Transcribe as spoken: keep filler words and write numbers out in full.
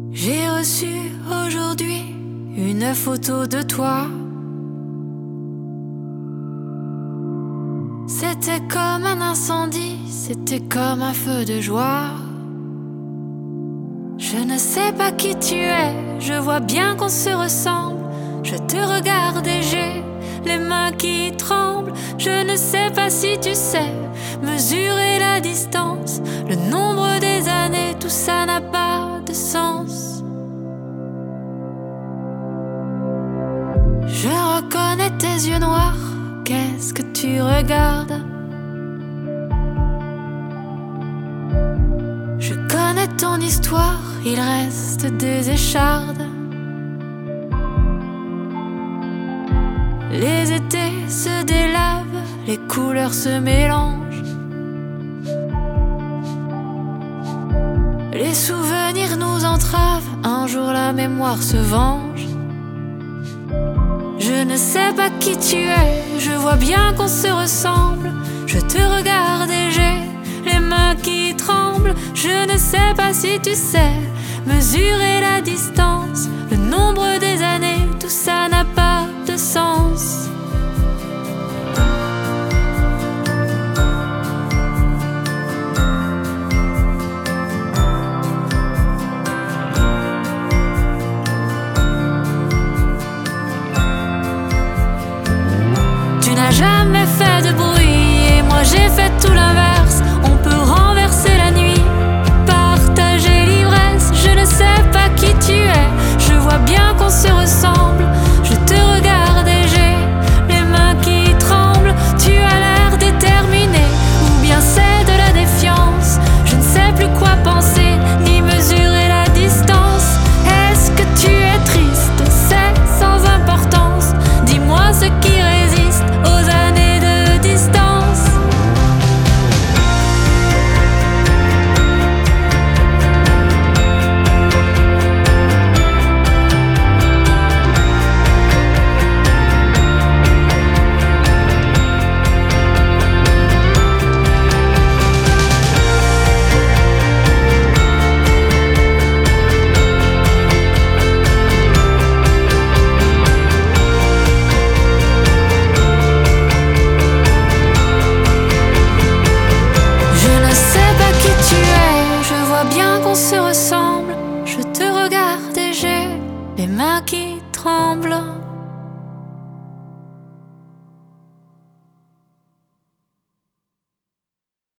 J'ai reçu aujourd'hui une photo de toi. C'était comme un incendie, c'était comme un feu de joie. Je ne sais pas qui tu es, je vois bien qu'on se ressemble. Je te regarde et j'ai les mains qui tremblent. Je ne sais pas si tu sais mesurer la distance, le nombre des années, tout ça n'a pas de sens. Je reconnais tes yeux noirs, qu'est-ce que tu regardes? Je connais ton histoire, il reste des échardes. Les étés se délavent, les couleurs se mélangent. Les souvenirs nous entravent, un jour la mémoire se venge. Je ne sais pas qui tu es, je vois bien qu'on se ressemble. Je te regarde et j'ai les mains qui tremblent. Je ne sais pas si tu sais mesurer la distance, le nombre des années, tout ça n'a pas de sens. Tu n'as jamais fait de bruit et moi j'ai fait tout l'inverse. On peut renverser la nuit, partager l'ivresse. Je ne sais pas qui tu es, je vois bien qu'on se ressemble. Je te regarde et j'ai les mains qui tremblent. Tu as l'air déterminé, ou bien c'est de la défiance. Je ne sais plus quoi penser, ni mesurer la distance. Est-ce que tu es triste? C'est sans importance. Dis-moi ce qui résiste aux années de distance. Se ressemble, je te regarde et j'ai les mains qui tremblent.